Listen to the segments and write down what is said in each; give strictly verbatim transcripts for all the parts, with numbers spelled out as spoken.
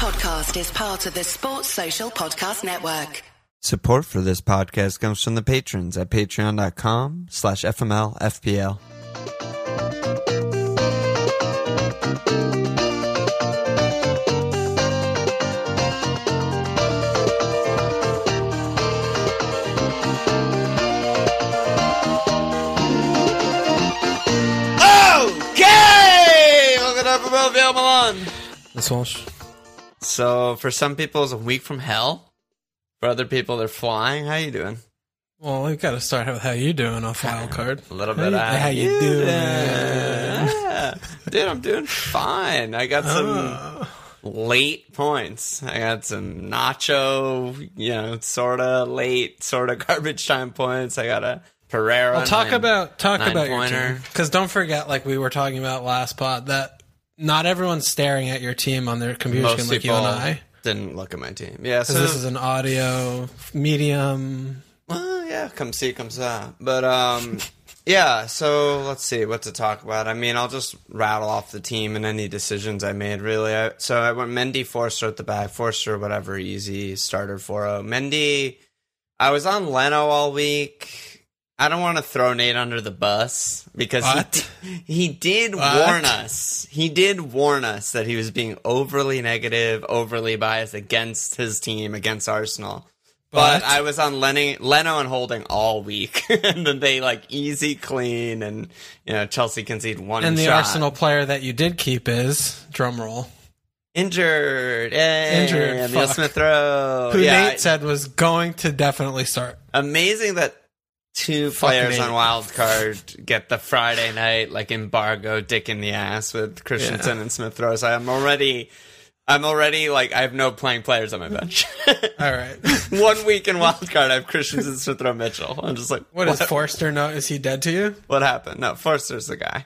podcast is part of the Sports Social Podcast Network. Support for this podcast comes from the patrons at patreon.com slash FMLFPL. Okay! Welcome to F M L Milan. That's Walsh. So, for some people, it's a week from hell. For other people, they're flying. How you doing? Well, we got to start with how you doing off wild card. A little bit. How, How, how you doing? Yeah. Dude, I'm doing fine. I got some Oh. late points. I got some nacho, you know, sort of late, sort of garbage time points. I got a Pereira. Well, talk nine- about talk nine about your pointer. team, because don't forget, like we were talking about last pod, that not everyone's staring at your team on their computer Most screen like you people and I. didn't look at my team. Yeah, so Because this is an audio medium. well, yeah, come see, come see. But um, yeah. So let's see what to talk about. I mean, I'll just rattle off the team and any decisions I made. Really. I, so I went Mendy, Forster at the back. Forster, whatever, easy starter four oh. Mendy. I was on Leno all week. I don't want to throw Nate under the bus because What? he he did What? warn us. He did warn us that he was being overly negative, overly biased against his team, against Arsenal. But, But- I was on Lenny, Leno and Holding all week, and then they like easy clean, and you know Chelsea concede one And the shot. Arsenal player that you did keep is, drum roll, injured, Yay, Injured, Emil fuck. Smith Rowe. who yeah, Nate said was going to definitely start. amazing that two Fuck players Nate. on wildcard get the Friday night like embargo dick in the ass with Christensen Yeah. and Smith Rowe. So I'm already, I'm already like I have no playing players on my bench. All right. One week in wildcard, I have Christensen, Smith Rowe, Mitchell. I'm just like, What is Forster? No, is he dead to you? What happened? No, Forster's the guy.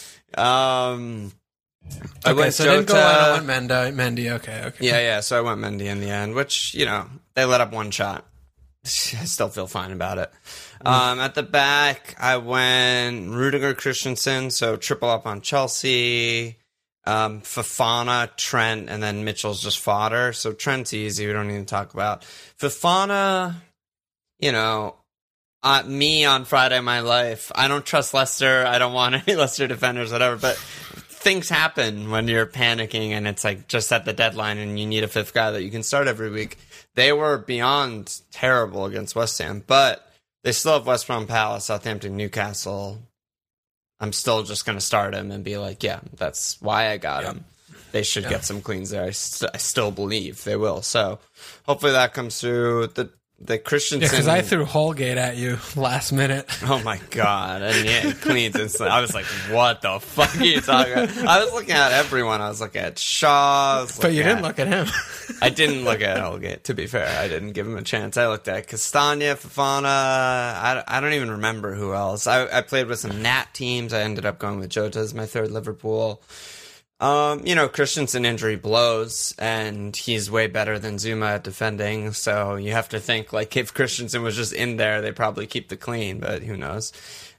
Um, I Okay, went so didn't go Jota. out. I went Mendy. Mendy. Okay. Okay. Yeah, yeah. So I went Mendy in the end, which, you know, they let up one shot. I still feel fine about it. Um, at the back, I went Rudiger, Christensen, so triple up on Chelsea. Um, Fofana, Trent, and then Mitchell's just fodder. So Trent's easy. We don't need to talk about. Fofana, you know, uh, me on Friday My Life. I don't trust Leicester. I don't want any Leicester defenders, whatever. But things happen when you're panicking and it's like just at the deadline and you need a fifth guy that you can start every week. They were beyond terrible against West Ham, but they still have West Brom, Palace, Southampton, Newcastle. I'm still just going to start him and be like, yeah, that's why I got him. They should get some cleans there. I, st- I still believe they will. So hopefully that comes through. The the Christensen. Yeah, because I threw Holgate at you last minute. Oh my god! And yeah, cleans instantly. I was like, "What the fuck are you talking about?" I was looking at everyone. I was looking at Shaw. I was But you looking didn't at- look at him. I didn't look at Holgate. To be fair, I didn't give him a chance. I looked at Castagna, Fofana. I, I don't even remember who else. I, I played with some Nat teams. I ended up going with Jota as my third Liverpool. Um, you know, Christensen injury blows, and he's way better than Zuma at defending. So you have to think like if Christensen was just in there, they probably keep the clean, but who knows?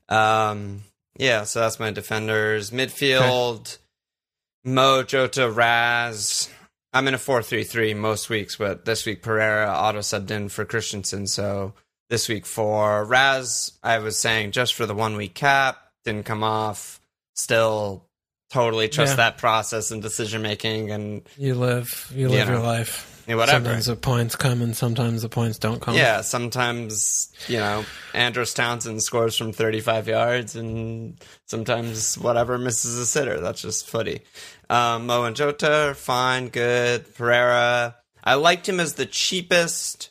Um, yeah, so that's my defenders. Midfield, Mo, Jota, Raz. I'm in a four three three most weeks, but this week Pereira auto subbed in for Christensen. So this week for Raz, I was saying just for the one week cap, didn't come off. Still totally trust Yeah. that process and decision making and You live, you You live know, your life. yeah, whatever. Sometimes the points come and sometimes the points don't come. yeah, sometimes, you know, Andros Townsend scores from thirty-five yards and sometimes whatever misses a sitter. That's just footy. Um, Mo and Jota are fine, good. Pereira, I liked him as the cheapest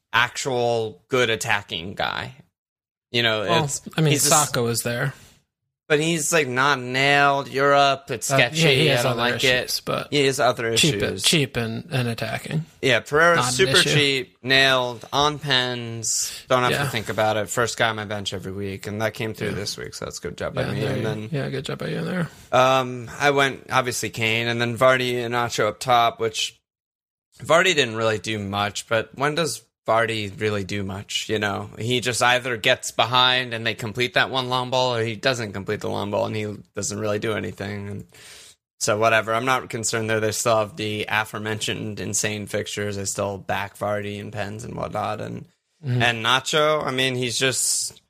actual good attacking guy. You know, Well, it's I mean, he's a- Saka was there. but he's like not nailed. Europe, it's Uh, sketchy. yeah, he has I don't other like issues, it. but He has other cheap, issues. cheap and, and attacking. Yeah, Pereira's Not an super issue. cheap, nailed, on pens. Don't have Yeah. to think about it. First guy on my bench every week, and that came through this week, so that's a good job by Yeah, me. there And you- then yeah, good job by you there. um, I went, obviously, Kane, and then Vardy and Nacho up top, which Vardy didn't really do much, but when does Vardy really do much? You know, he just either gets behind and they complete that one long ball, or he doesn't complete the long ball and he doesn't really do anything. And So whatever, I'm not concerned there. They still have the aforementioned insane fixtures. They still back Vardy and Pens and whatnot. And mm-hmm. and Nacho, I mean, he's just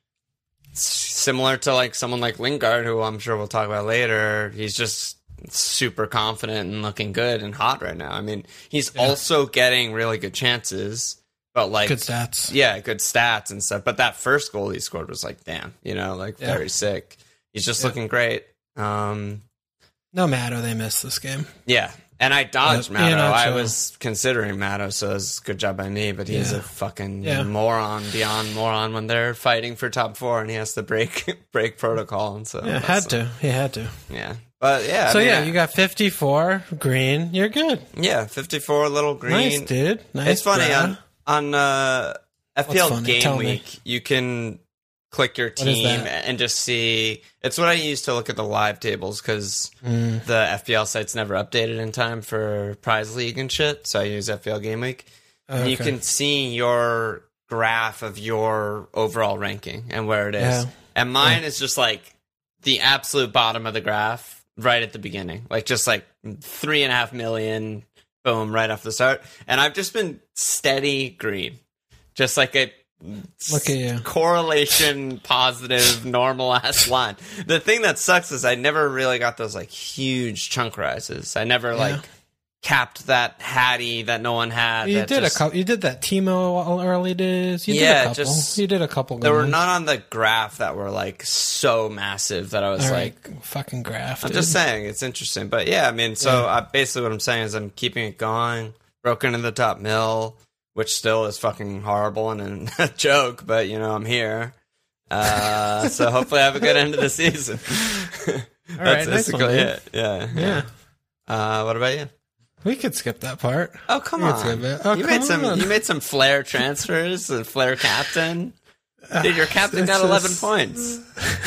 similar to like someone like Lingard, who I'm sure we'll talk about later. He's just super confident and looking good and hot right now. I mean, he's yeah. also getting really good chances. But like good stats. Yeah, good stats and stuff. But that first goal he scored was like, damn, you know, like yeah. very sick. He's just yeah. looking great. Um No Matto, they missed this game. Yeah. And I dodged but, Matto. You know, I so. was considering Matto, so it was a good job by me, but he's yeah. a fucking yeah. moron beyond moron when they're fighting for top four and he has to break break protocol and so Yeah, had to. He had to. Yeah. But yeah. So I mean, yeah, I, you got fifty-four green. You're good. Yeah, fifty-four little green. Nice, dude. Nice. It's funny Brad. on on uh F P L funny? Game Tell Week, me. you can click your team and just see. It's what I use to look at the live tables because mm. the F P L site's never updated in time for Prize League and shit. So I use F P L Game Week. Oh, and you okay. can see your graph of your overall ranking and where it is. Yeah. And mine yeah. is just like the absolute bottom of the graph right at the beginning. Like just like three and a half million, boom, right off the start. And I've just been steady green. Just like a Look at you. correlation positive normal ass line. The thing that sucks is I never really got those like huge chunk rises. I never Yeah. like capped that Hattie that no one had. You that did just, a couple. You did that Timo early days. You Yeah, did a couple. just- you did a couple. Good There were ones. none on the graph that were like so massive that I was All like, right, fucking graph. I'm dude. just saying it's interesting. But yeah, I mean, so Yeah. I, basically what I'm saying is I'm keeping it going. Broke into the top mill, which still is fucking horrible and a joke, but you know, I'm here. Uh, so hopefully I have a good end of the season. All That's right, nice basically one, dude. it. Yeah. Yeah. Uh, what about you? We could skip that part. Oh, come We could skip on. it. Oh, you come made some on. you made some flair transfers, a flair captain. Dude, your captain It's got eleven just- points.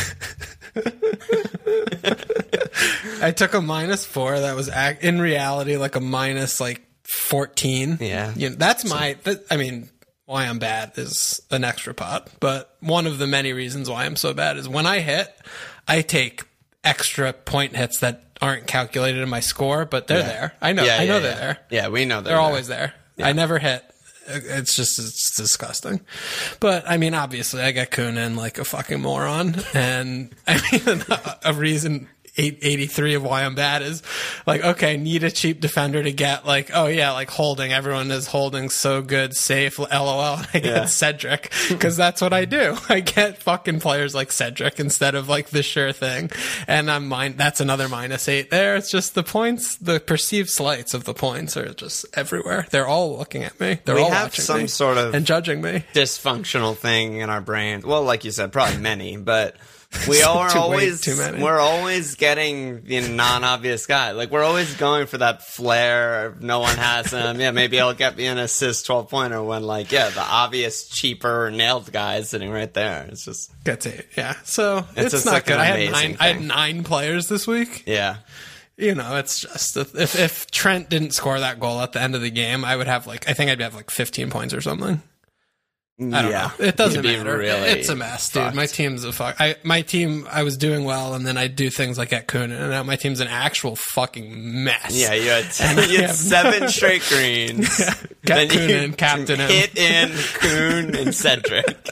I took a minus four. That was ac- in reality like a minus like fourteen. Yeah. You know, that's my. That, I mean, why I'm bad is an extra pot. But one of the many reasons why I'm so bad is when I hit, I take extra point hits that aren't calculated in my score, but they're Yeah. there. I know. Yeah, I know yeah, they're yeah. there. Yeah, we know they're, They're there. always there. Yeah. I never hit. It's just it's disgusting. But I mean, obviously, I got Kunin like a fucking moron, and I mean, a reason eight eighty-three of why I'm bad is like, okay, need a cheap defender to get like, oh yeah, like holding. Everyone is holding so good, safe. L O L. I get Yeah. Cedric because that's what I do. I get fucking players like Cedric instead of like the sure thing, and I'm mine. That's another minus eight there. It's just the points, the perceived slights of the points are just everywhere. They're all looking at me. They're We all have watching some me sort of and judging me. dysfunctional thing in our brain. Well, like you said, probably many, but we are Too- way always too many. we're always getting the non-obvious guy. Like we're always going for that flair. No one has him. Yeah, maybe he'll get me an assist twelve pointer when like yeah, the obvious cheaper nailed guy is sitting right there. It's just Gets it. Yeah. So It's it's, just not like an good. I had amazing nine. I had thing. nine players this week. yeah. You know, it's just if if Trent didn't score that goal at the end of the game, I would have like I think I'd have like fifteen points or something. I don't yeah. know. It doesn't You'd be matter. really It's a mess, dude. fucked. My team's a fuck. I, my team, I was doing well, and then I do things like at Kunin, and now my team's an actual fucking mess. Yeah, you had, And I you had have- seven straight greens. Got Then you Kunin, captain him. hit in Kuhn and Cedric.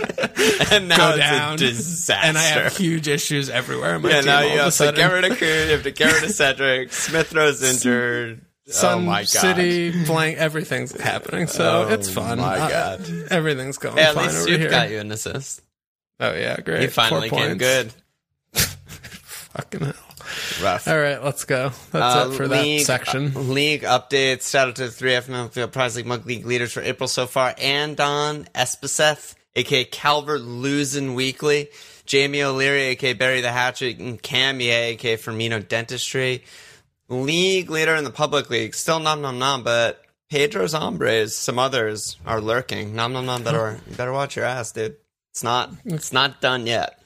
And now Go it's down, a disaster. and I have huge issues everywhere in my yeah, team. now all you of a have to sudden. get rid of Kuhn, you have to get rid of Cedric, Smith Rowe's injured. Sun oh my god. City, blank, everything's happening, so Oh it's fun. my Uh, God. everything's going Hey, at fine least over Soup here. got you an assist. Oh yeah, great. He finally Four came points. good. Fucking hell. Rough. All right, let's go. That's Uh, it for league, that section. uh, league updates. Shout out to the three F Millfield Prize League Mug League leaders for April so far. Andon Espeseth, aka Calvert Losing Weekly. Jamie O'Leary, aka Barry the Hatchet. And Cam Ye, aka Firmino Dentistry. League leader in the public league. Still nom nom nom, but Pedro's Hombres, some others are lurking. Nom nom nom, better, you better watch your ass, dude. It's not, it's not done yet.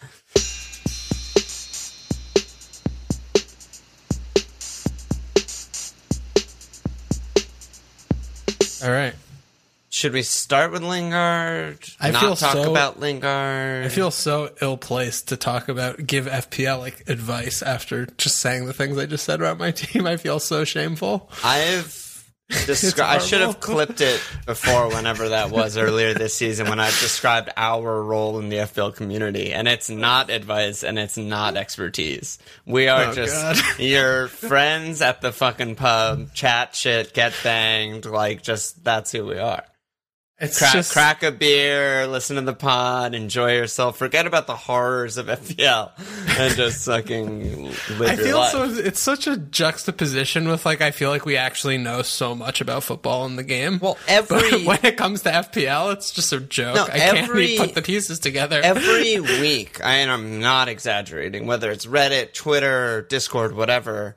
All right. should we start with Lingard? I Not feel talk so, about Lingard. I feel so ill-placed to talk about, give F P L like advice after just saying the things I just said about my team. I feel so shameful. I've descri- I should have clipped it before, whenever that was earlier this season, when I described our role in the F P L community, and it's not advice and it's not expertise. We are Oh, just God. your friends at the fucking pub, chat shit, get banged, like just that's who we are. It's Crack, just crack a beer, listen to the pod, enjoy yourself, forget about the horrors of F P L, and just fucking live I your feel life. so. It's such a juxtaposition with like I feel like we actually know so much about football in the game. Well, every- but when it comes to F P L, it's just a joke. No, I can't every- even put the pieces together. Every week, I, and I'm not exaggerating, whether it's Reddit, Twitter, Discord, whatever,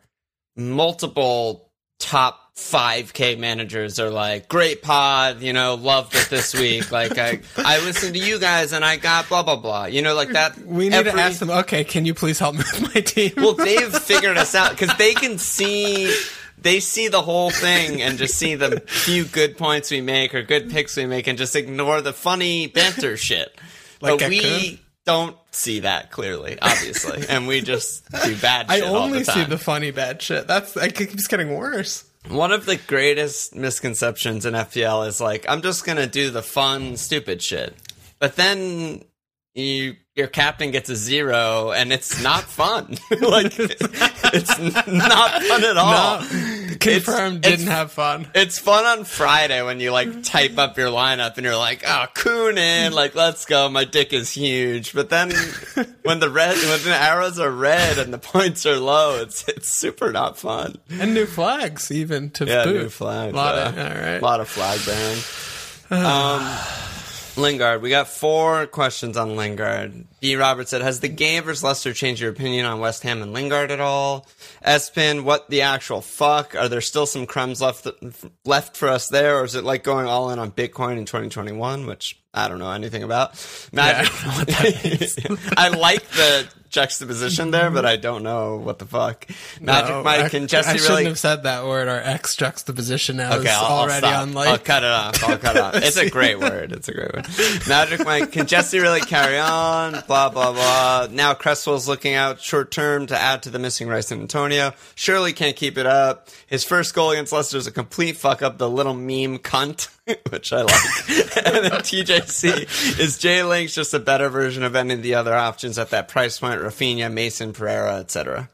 multiple top five K managers are like, great pod, you know, loved it this week. Like, I, I listened to you guys and I got blah, blah, blah. You know, like that. we need every- to ask them. Okay, can you please help me with my team? Well, they've figured us out because they can see, they see the whole thing and just see the few good points we make or good picks we make and just ignore the funny banter shit. Like but we Gekun? don't see that clearly, obviously, and we just do bad I shit all only the see time. the funny bad shit. That's it keeps getting worse. One of the greatest misconceptions in F P L is like, I'm just gonna do the fun, stupid shit, but then you your captain gets a zero and it's not fun. Like, it's not fun at all. No, confirmed. It's- didn't it's- have fun. It's fun on Friday when you like type up your lineup and you're like, oh, Koonin, like, let's go, my dick is huge. But then when the red, when the arrows are red and the points are low, it's it's super not fun. And new flags even to Yeah, boot. new flag. A lot uh, of, all right. lot of flag bearing. um, Lingard, we got four questions on Lingard. B. Robert said, has the game versus Leicester changed your opinion on West Ham and Lingard at all? Espin, what the actual fuck? Are there still some crumbs left left for us there, or is it like going all in on Bitcoin in twenty twenty-one, which I don't know anything about? Magic, Yeah, I don't know what that is. I like the juxtaposition there, but I don't know what the fuck. Magic No, Mike, I, can Jesse I shouldn't really... have said that word. Our X juxtaposition now Okay, is I'll, I'll already stop. on like. I'll cut it off. I'll cut it off. It's a great word. It's a great word. Magic Mike, can Jesse really carry on? Blah, blah, blah. Now Cresswell's looking out short term to add to the missing Rice and Antonio. Surely can't keep it up. His first goal against Leicester is a complete fuck up, the little meme cunt, which I like. And then T J C, is Jay Links just a better version of any of the other options at that price point? Rafinha, Mason, Pereira, et cetera.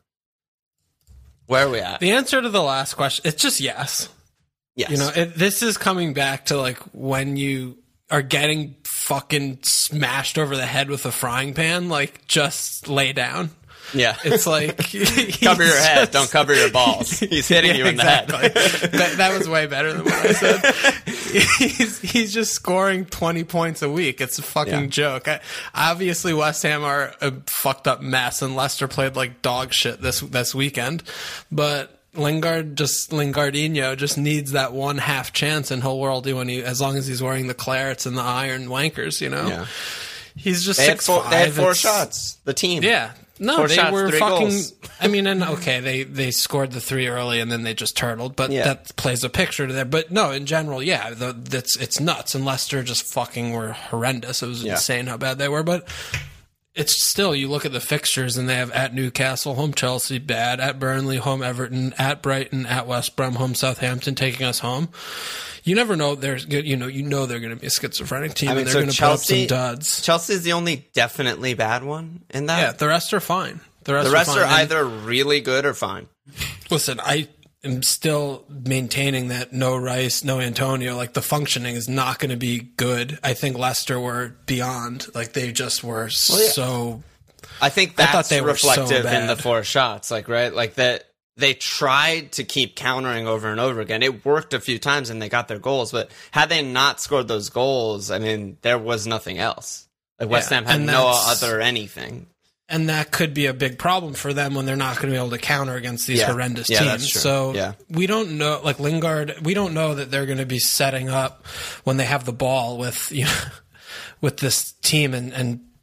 Where are we at? The answer to the last question, it's just yes. Yes. You know, it, this is coming back to like when you are getting fucking smashed over the head with a frying pan, like just lay down. Yeah. It's like Cover your head, don't cover your balls. He's hitting you in the head. that, that was way better than what I said. he's he's just scoring twenty points a week. It's a fucking Yeah. joke. I, obviously, West Ham are a fucked up mess, and Leicester played like dog shit this this weekend. But Lingard just Lingardinho just needs that one half chance, and he'll worldie when he as long as he's wearing the clarets and the iron wankers. You know, Yeah. he's just They had six four, five. they had four It's- shots. The team. Yeah. No, Four they shots, were three fucking. goals. I mean, and okay, they they scored the three early and then they just turtled, but Yeah. that plays a picture to there. But no, in general, yeah, the, that's it's nuts. And Leicester just fucking were horrendous. It was Yeah. insane how bad they were. But it's still, you look at the fixtures and they have at Newcastle, home Chelsea, bad, at Burnley, home Everton, at Brighton, at West Brom, home Southampton, taking us home. You never know. There's good, you know, you know they're going to be a schizophrenic team I mean, and they're so going to put up Chelsea- some duds. Chelsea's the only definitely bad one in that. Yeah, the rest are fine. The rest, the rest are, are, fine. And either really good or fine. listen, I am still maintaining that no Rice, no Antonio. Like the functioning is not going to be good. I think Leicester were beyond. Like they just were yeah. so. I think I thought that's they were so reflective in the bad. four shots, like right, like that. They tried to keep countering over and over again. It worked a few times and they got their goals, but had they not scored those goals, I mean, there was nothing else. Like West Yeah, Ham had and no that's- other anything. And that could be a big problem for them when they're not going to be able to counter against these Yeah. horrendous Yeah, teams. that's true. So Yeah. we don't know, like Lingard, we don't know that they're going to be setting up when they have the ball with, you know, with this team and, and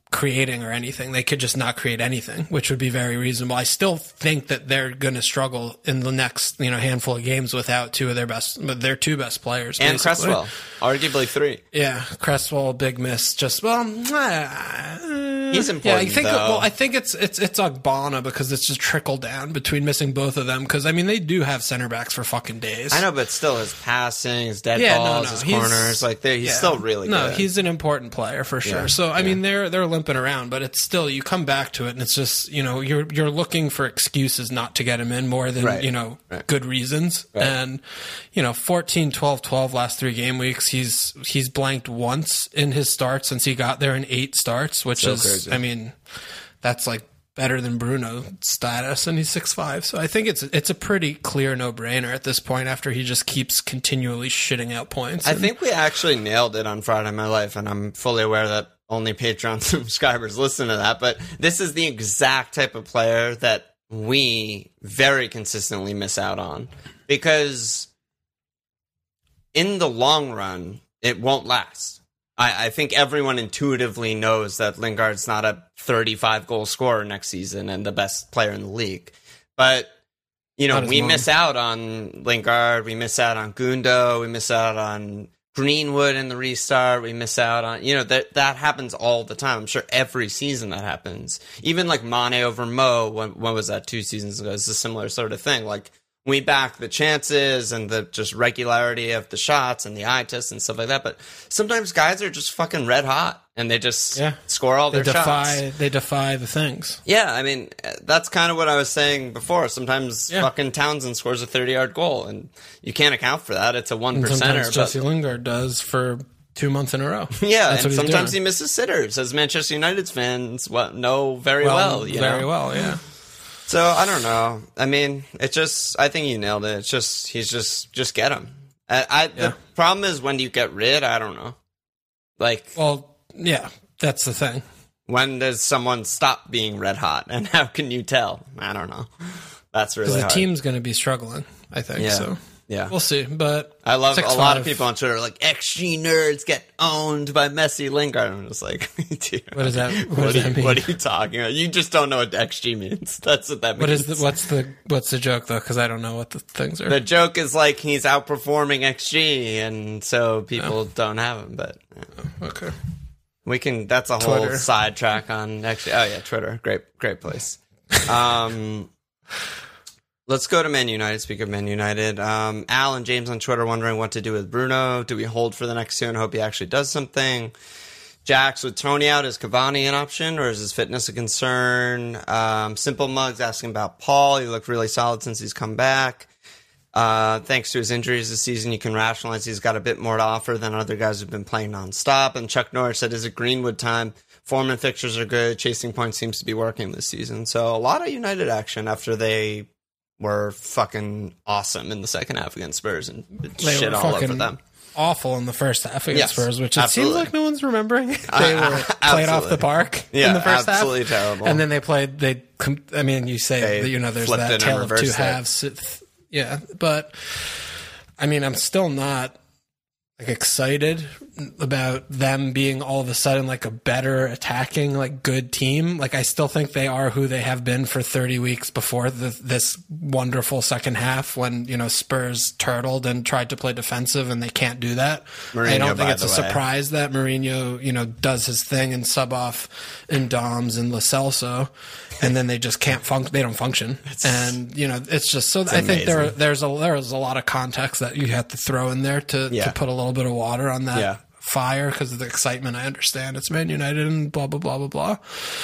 creating or anything. They could just not create anything, which would be very reasonable. I still think that they're going to struggle in the next, you know, handful of games without two of their best, their two best players. And basically. Cresswell, arguably three. Yeah, Cresswell, big miss. Just well, uh, he's important. Yeah, I think. Though. Well, I think it's it's it's Ogbonna because it's just trickled down between missing both of them. Because I mean, they do have center backs for fucking days. I know, but still, his passing, his dead Yeah, no, balls, no, his he's- corners, like they he's Yeah. still really no, good. he's an important player for sure. Yeah, So I yeah. mean, they're they're limping around, but it's still you come back to it, and it's just you know you're you're looking for excuses not to get him in more than Right, you know right. good reasons. Right. And you know, fourteen, twelve, twelve last three game weeks, he's he's blanked once in his starts since he got there in eight starts, which So is crazy. I mean, that's like better than Bruno status, and he's six five. So I think it's it's a pretty clear no brainer at this point. After he just keeps continually shitting out points. I And- think we actually nailed it on Friday Night My Life, and I'm fully aware that only Patreon subscribers listen to that, but this is the exact type of player that we very consistently miss out on because in the long run, it won't last. I, I think everyone intuitively knows that Lingard's not a thirty-five goal scorer next season and the best player in the league. But, you know, Not as we long. miss out on Lingard, we miss out on Gundo, we miss out on Greenwood in the restart, we miss out on, you know, that that happens all the time. I'm sure every season that happens. Even like Mane over Mo, when, when was that, two seasons ago? It's a similar sort of thing. Like, we back the chances and the just regularity of the shots and the eye test and stuff like that. But sometimes guys are just fucking red hot and they just Yeah. score all they their defy shots. they defy the things. Yeah, I mean, that's kind of what I was saying before. Sometimes Yeah. fucking Townsend scores a thirty-yard goal and you can't account for that. It's a one And percenter. sometimes But Jesse Lingard does for two months in a row. yeah, That's and what he's sometimes doing. he misses sitters, as Manchester United's fans well, know very well. you very know? well, yeah. So I don't know. I mean, it just. I think you nailed it. It's just he's just just get him. I, I Yeah. the problem is when do you get rid? I don't know. Like Well, yeah, that's the thing. when does someone stop being red hot, and how can you tell? I don't know. That's really Because the hard. team's going to be struggling, I think. Yeah. So Yeah, we'll see. But I love six a lot five, of people on Twitter are like X G nerds get owned by Messi, Lingard. I'm just like, dude, What does that- what what, does are that you, mean? what are you talking about? You just don't know what X G means. That's what that means. What is the, what's the what's the joke though? Because I don't know what the things are. The joke is like he's outperforming X G, and so people don't have him. But yeah. Okay. we can. That's a Twitter. whole sidetrack on X G. Oh yeah, Twitter, great, great place. Um, let's go to Man United. Speak of Man United, um, Al and James on Twitter wondering what to do with Bruno. Do we hold for the next two and hope he actually does something? Jax with Tony out, is Cavani an option, or is his fitness a concern? Um, Simple Mugs asking about Paul. He looked really solid since he's come back. Uh, thanks to his injuries this season, you can rationalize he's got a bit more to offer than other guys who've been playing nonstop. And Chuck Norris said, is it Greenwood time? Form and fixtures are good. Chasing points seems to be working this season. So a lot of United action after they were fucking awesome in the second half against Spurs and They shit were all over fucking them. awful in the first half against Yes, Spurs, which it absolutely. seems like no one's remembering. they Uh, were played off absolutely. the park Yeah, in the first absolutely half. terrible. And then they played. They, com- I mean, you say They that, you know, there's flipped it that and tale of two reversed it. halves. It- yeah, but I mean, I'm still not like excited about them being all of a sudden like a better attacking, like good team. Like I still think they are who they have been for thirty weeks before the, this wonderful second half when, you know, Spurs turtled and tried to play defensive and they can't do that. Mourinho, I don't think by it's a the way. surprise that Mourinho, you know, does his thing and sub off in Doms and Lo Celso, and then they just can't function. They don't function. And, you know, it's just so I think there, amazing. there's a, there's a lot of context that you have to throw in there to, Yeah. to put a little bit of water on that Yeah. fire because of the excitement. I understand it's Man United and blah, blah, blah, blah, blah.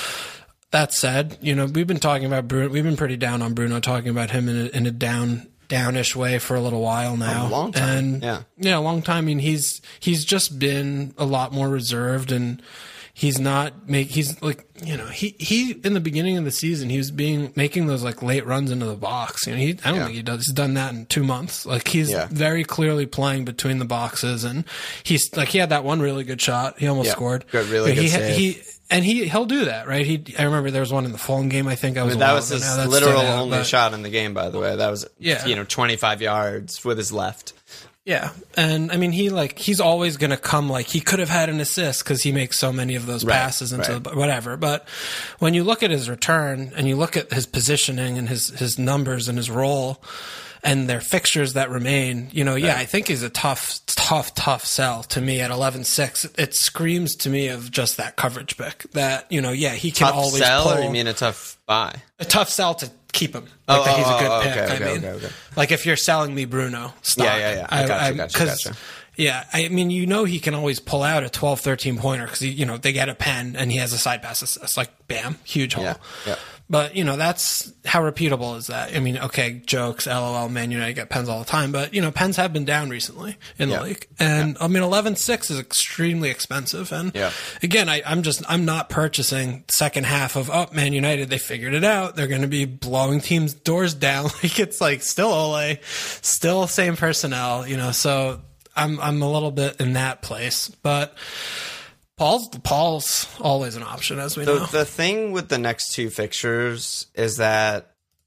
That said, you know, we've been talking about Bruno. We've been pretty down on Bruno, talking about him in a, in a down, downish way for a little while now. A long time, And yeah. yeah, a long time. I mean, he's, he's just been a lot more reserved and he's not make, he's like, you know, he, he in the beginning of the season, he was being making those like late runs into the box. You know, he, I don't Yeah. think he does. He's done that in two months. Like he's Yeah. very clearly playing between the boxes, and he's like he had that one really good shot. He almost Yeah. scored. Good, really But good he, save. He and he he'll do that, right? He I remember there was one in the Fulham game. I think I was I mean, a that while was ago his now, that literal stood out, only but- shot in the game, by the way. That was, Yeah. you know, twenty-five yards with his left. Yeah, and I mean, he like he's always going to come like he could have had an assist because he makes so many of those Right, passes into right. the, whatever. But when you look at his return and you look at his positioning and his his numbers and his role and their fixtures that remain, you know, yeah, I think he's a tough, tough, tough sell to me at eleven six. It screams to me of just that coverage pick that you know, yeah, he can Tough always sell, pull or you mean a tough buy? a tough sell to keep him. Like Oh, that he's a oh, good oh, pick. okay, I okay, mean, okay, okay. like if you're selling me Bruno stock, Yeah, yeah, yeah. I gotcha, I, gotcha, 'cause- gotcha. Yeah, I mean, you know, he can always pull out a twelve, thirteen pointer because you know they get a pen and he has a side pass. It's, it's like bam, huge hole. Yeah, yeah. But you know, that's how repeatable is that? I mean, okay, jokes, lol, Man United get pens all the time, but you know, pens have been down recently in the Yeah. league, and I mean, eleven six is extremely expensive. And Yeah. again, I, I'm just I'm not purchasing second half of oh Man United, they figured it out. They're going to be blowing teams' doors down. Like it's like still Ole, still same personnel, you know. So I'm I'm a little bit in that place, but. Paul's Paul's always an option, as we The, know. the thing with the next two fixtures is that,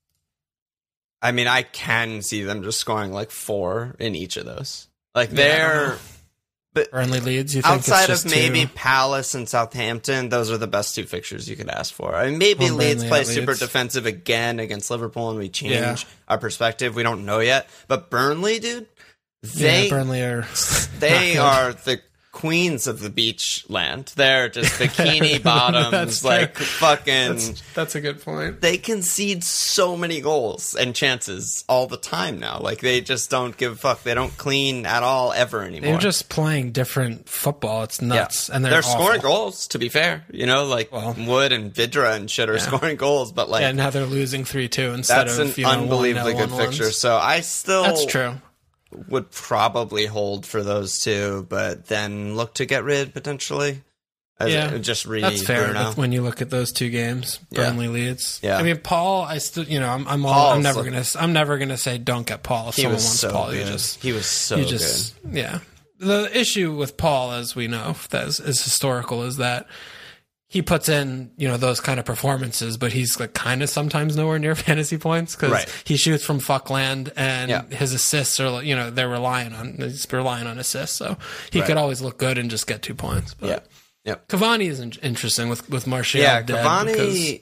I mean, I can see them just scoring like four in each of those. Like Yeah, I don't they're know. Burnley leads. You think outside it's of just maybe two? Palace and Southampton, those are the best two fixtures you could ask for. I mean, maybe Well, Leeds Burnley play at super Leeds. defensive again against Liverpool, and we change Yeah. our perspective. We don't know yet, but Burnley, dude, Yeah, they Burnley are they not are the queens of the beach land. They're just bikini bottoms, That's like true. fucking. That's, that's a good point. They concede so many goals and chances all the time now. Like they just don't give a fuck. They don't clean at all ever anymore. They're just playing different football. It's nuts, and they're, they're awful. scoring goals. To be fair, you know, like Well, Wood and Vidra and shit are scoring goals, but like Yeah, now they're losing three two instead that's of an you know, unbelievably one nil, good one ones. fixture. So I still That's true. would probably hold for those two, but then look to get rid potentially. As Yeah, a, just re That's fair Bruno. with- when you look at those two games. Yeah. Burnley leads. Yeah. I mean, Paul. I still, you know, I'm, I'm, all, Paul's I'm never like- gonna, I'm never gonna say don't get Paul if He someone was wants so Paul. good. You just, he was so you just, yeah. The issue with Paul, as we know, that is, is historical, is that he puts in, you know, those kind of performances, but he's like kind of sometimes nowhere near fantasy points because Right. he shoots from fuckland and Yeah. his assists are, you know, they're relying on, he's relying on assists. So he Right. could always look good and just get two points. But good. Yeah. Yep. Cavani is in- interesting with, with Martial. Yeah, dead Cavani. because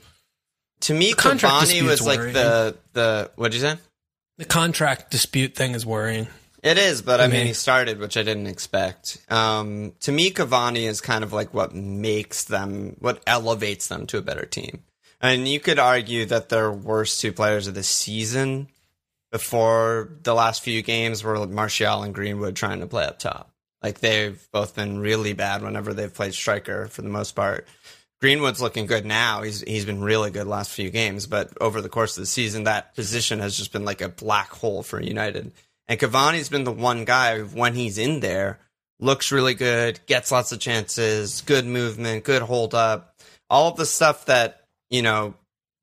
To me, contract Cavani dispute's was like worrying. the the. What'd you say? The contract dispute thing is worrying. It is, but I To mean, me. he started, which I didn't expect. Um, to me, Cavani is kind of like what makes them, what elevates them to a better team. And you could argue that their worst two players of the season before the last few games were Martial and Greenwood trying to play up top. Like they've both been really bad whenever they've played striker for the most part. Greenwood's looking good now. He's he's been really good last few games, but over the course of the season, that position has just been like a black hole for United. And Cavani's been the one guy who, when he's in there, looks really good, gets lots of chances, good movement, good hold up, all of the stuff that, you know,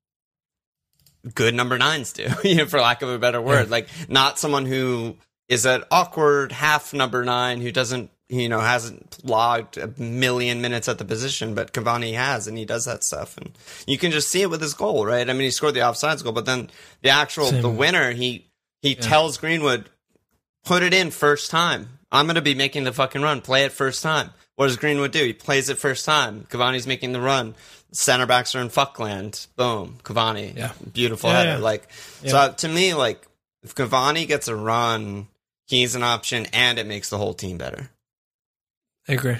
good number nines do, you know, for lack of a better word. Yeah. Like not someone who is an awkward half number nine who doesn't, you know, hasn't logged a million minutes at the position, but Cavani has, and he does that stuff. And you can just see it with his goal, right? I mean, he scored the offsides goal, but then the actual, Same. the winner, he, he tells Greenwood, put it in first time. I'm going to be making the fucking run. Play it first time. What does Greenwood do? He plays it first time. Cavani's making the run. Center backs are in fuckland. Boom. Cavani. Yeah. Beautiful Yeah, header. yeah. Like, Yeah. so to me, like, if Cavani gets a run, he's an option and it makes the whole team better. I agree.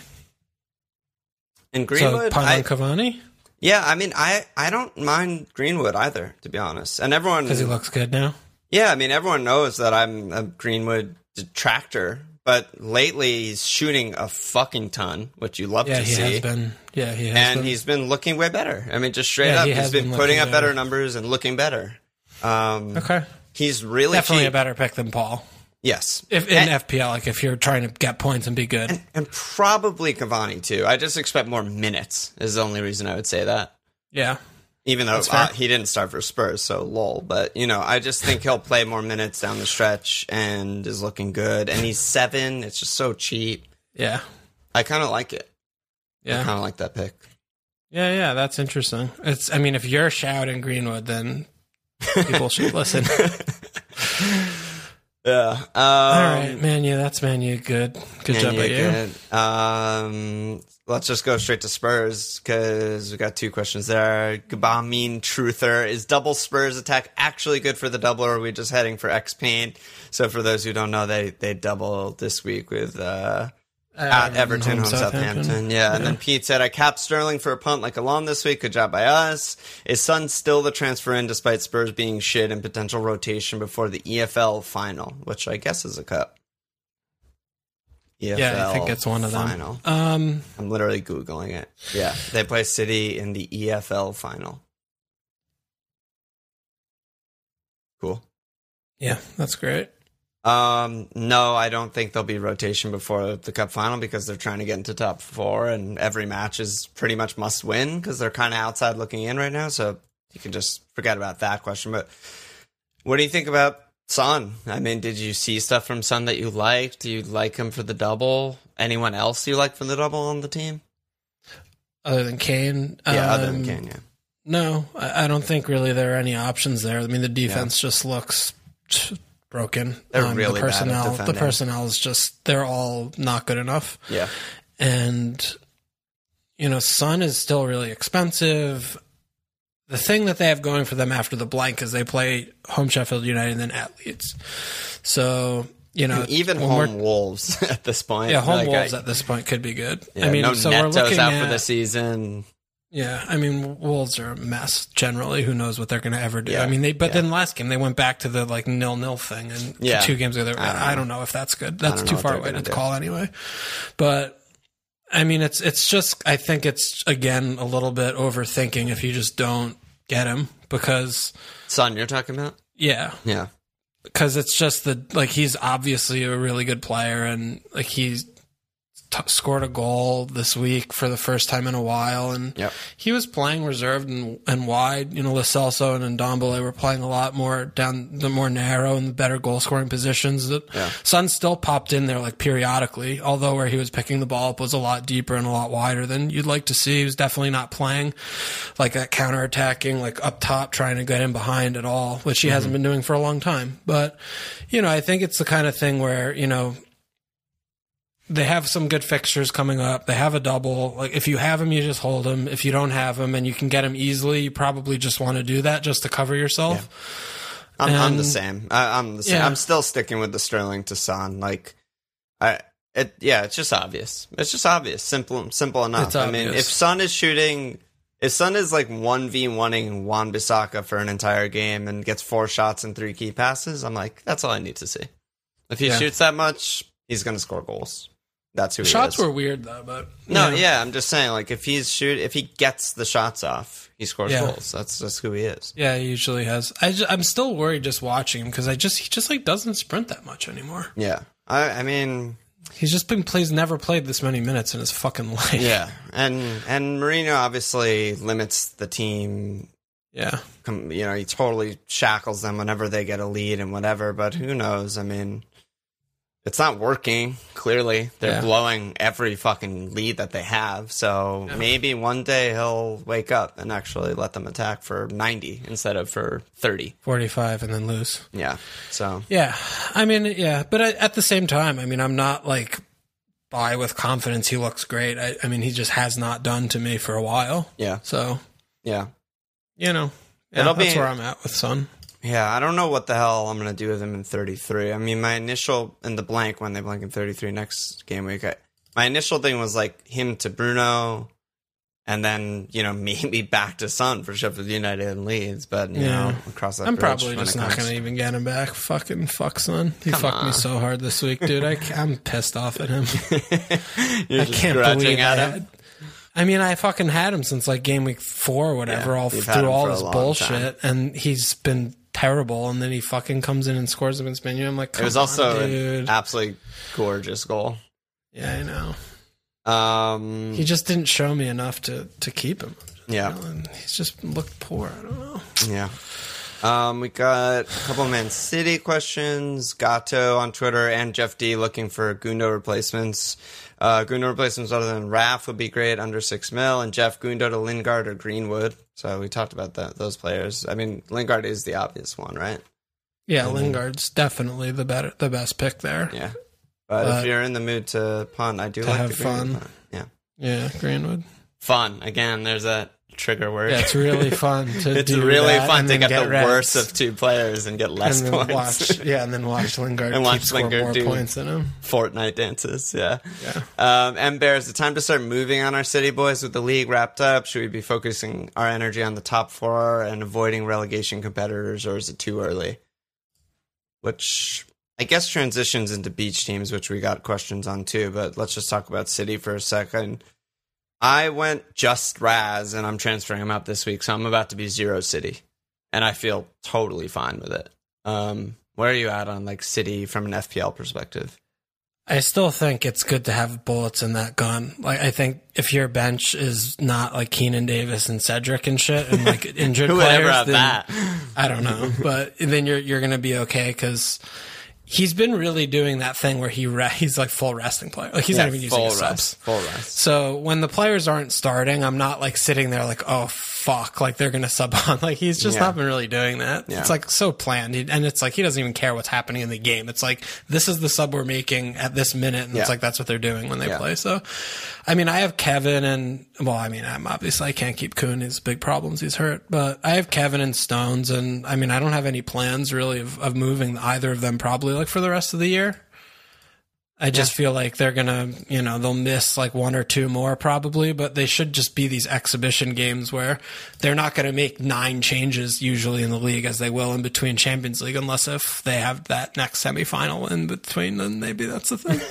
And So, Greenwood, punt I, on Cavani? yeah, I mean, I, I don't mind Greenwood either, to be honest. And everyone, Because he looks good now. yeah, I mean, everyone knows that I'm a Greenwood detractor, but lately he's shooting a fucking ton, which you love Yeah, to he see. has been. Yeah, he has and been. he's been looking way better. I mean, just straight Yeah, up, he he's has been, been putting looking up better better. numbers and looking better. Um, Okay. He's really Definitely cheap. a better pick than Paul. Yes. If in and, F P L, like if you're trying to get points and be good. And, and probably Cavani, too. I just expect more minutes is the only reason I would say that. Yeah. Even though uh, he didn't start for Spurs, so lol. But, you know, I just think he'll play more minutes down the stretch and is looking good. And he's seven. It's just so cheap. Yeah. I kind of like it. Yeah. I kind of like that pick. Yeah, yeah, that's interesting. It's. I mean, if you're shouting Greenwood, then people should listen. Yeah. Um, All right, Man U. That's Man U. Good. Good job by you. Good. Um, let's just go straight to Spurs because we got two questions there. Gabamin Truther, is double Spurs attack actually good for the double, or are we just heading for X Pain? So for those who don't know, they they double this week with uh, at Everton, home Southampton. Southampton. Yeah. yeah, and then Pete said, I capped Sterling for a punt like Alon this week. Good job by us. Is Son still the transfer in despite Spurs being shit and potential rotation before the E F L final, which I guess is a cup? E F L yeah, I think it's one of them. Final. Um, I'm literally Googling it. Yeah, they play City in the E F L final. Cool. Yeah, that's great. Um, no, I don't think there'll be rotation before the cup final because they're trying to get into top four, and every match is pretty much must win because they're kind of outside looking in right now. So you can just forget about that question. But what do you think about Son? I mean, did you see stuff from Son that you liked? Do you like him for the double? Anyone else you like for the double on the team? Other than Kane? Yeah, um, other than Kane, yeah. No, I, I don't think really there are any options there. I mean, the defense yeah. just looks broken. They're um, really the personnel, bad at defending. The personnel is just, they're all not good enough. Yeah. And, you know, Son is still really expensive. The thing that they have going for them after the blank is they play home Sheffield United and then at Leeds. So, you know, and even home Wolves at this point. Yeah, home like Wolves I, at this point could be good. Yeah, I mean, no so Neto's we're looking out at, for the season. Yeah, I mean, Wolves are a mess generally. Who knows what they're going to ever do? Yeah, I mean, they but yeah. then last game they went back to the like nil nil thing, and yeah. two games ago. I don't, I don't know if that's good. That's too far away to do. call anyway. But I mean, it's it's just I think it's again a little bit overthinking if you just don't get him because Son, you're talking about? Yeah, yeah, because it's just the like he's obviously a really good player and like he's. T- scored a goal this week for the first time in a while, and yep. he was playing reserved and, and wide. You know, Lo Celso and Ndombele were playing a lot more down the more narrow and the better goal scoring positions. That yeah. Son still popped in there like periodically, although where he was picking the ball up was a lot deeper and a lot wider than you'd like to see. He was definitely not playing like that counter attacking, like up top, trying to get in behind at all, which he mm-hmm. hasn't been doing for a long time. But you know, I think it's the kind of thing where you know. They have some good fixtures coming up. They have a double. Like if you have him, you just hold him. If you don't have him and you can get him easily, you probably just want to do that just to cover yourself. Yeah. I'm, and, I'm the same. I, I'm the same. Yeah. I'm still sticking with the Sterling to Son. Like, I, it, yeah, it's just obvious. It's just obvious. Simple, simple enough. It's I mean, obvious. if Son is shooting, if Son is like one v one-ing Wan-Bissaka for an entire game and gets four shots and three key passes, I'm like, that's all I need to see. If he yeah. shoots that much, he's going to score goals. That's who he shots is. were weird though, but no, yeah. yeah, I'm just saying, like if he's shoot, if he gets the shots off, he scores yeah. goals. That's just who he is. Yeah, he usually has. I just, I'm still worried just watching him because I just he just like doesn't sprint that much anymore. Yeah, I, I mean, he's just been plays never played this many minutes in his fucking life. Yeah, and and Mourinho obviously limits the team. Yeah, You know, he totally shackles them whenever they get a lead and whatever. But who knows? I mean. It's not working, clearly. They're yeah. blowing every fucking lead that they have. So yeah. maybe one day he'll wake up and actually let them attack for ninety instead of for thirty. forty-five and then lose. Yeah. So. Yeah. I mean, yeah. But at the same time, I mean, I'm not like buy with confidence he looks great. I, I mean, he just has not done to me for a while. Yeah. So. Yeah. You know. Yeah, It'll that's be, where I'm at with Son. Yeah, I don't know what the hell I'm going to do with him in thirty-three. I mean, my initial, in the blank, when they blank in thirty-three next game week, I, my initial thing was like him to Bruno, and then, you know, maybe back to Son for Sheffield United and Leeds, but, you yeah. know, across that I'm bridge probably when just it not comes. going to even get him back. Fucking fuck Son. He Come fucked on. me so hard this week, dude. I, I'm pissed off at him. You're I just can't grudging believe at I him? had- I mean, I fucking had him since like game week four or whatever, Yeah, all you've had through him all for a this long bullshit, and he's been terrible, and then he fucking comes in and scores against Man U. I'm like, come It was on, also dude. an absolutely gorgeous goal. Yeah, I know. Um, He just didn't show me enough to, to keep him. yeah, You know, and he's just looked poor. I don't know. yeah. Um, we got a couple Man City questions. Gato on Twitter and Jeff D looking for Gundo replacements. Uh, Gundo replacements other than Raf would be great, under six mil. And Jeff, Gundo to Lingard or Greenwood. So we talked about that, those players. I mean, Lingard is the obvious one, right? Yeah, Mhm. Lingard's definitely the better, the best pick there. Yeah. But, But if you're in the mood to punt, I do to like have the Greenwood fun. punt. Yeah. Yeah, Greenwood. Fun. Again, there's that trigger word. Yeah, it's really fun to It's do really that fun and to then get the reps. worst of two players and get less and then points. watch, yeah, and then watch Lingard And keep watch score Lingard more do- points than him. Fortnite dances, yeah. Yeah. Um, M Bear, is it time to start moving on our City boys with the league wrapped up? Should we be focusing our energy on the top four and avoiding relegation competitors, or is it too early? Which I guess transitions into beach teams, which we got questions on too, but let's just talk about City for a second. I went just Raz, and I'm transferring him up this week, so I'm about to be zero City, and I feel totally fine with it. Um, where are you at on like City from an F P L perspective? I still think it's good to have bullets in that gun. Like, I think if your bench is not like Keenan Davis and Cedric and shit, and like injured Who would players, ever have then that? I don't know, but then you're you're gonna be okay because he's been really doing that thing where he re- he's like full resting player. Like he's Yeah, not even using full his rest, subs. full rest. So when the players aren't starting, I'm not like sitting there like, oh fuck, like they're gonna sub on. Like he's just Yeah. not been really doing that. Yeah. It's like so planned, He- and it's like he doesn't even care what's happening in the game. It's like this is the sub we're making at this minute, and Yeah. it's like that's what they're doing when they Yeah. play. So, I mean, I have Kevin and well, I mean, I'm obviously I can't keep Kuhn. His big problems, he's hurt, but I have Kevin and Stones, and I mean, I don't have any plans really of, of moving either of them probably like for the rest of the year. I just feel like they're gonna, you know, they'll miss like one or two more probably, but they should just be these exhibition games where they're not gonna make nine changes usually in the league as they will in between Champions League, unless if they have that next semifinal in between, then maybe that's the thing.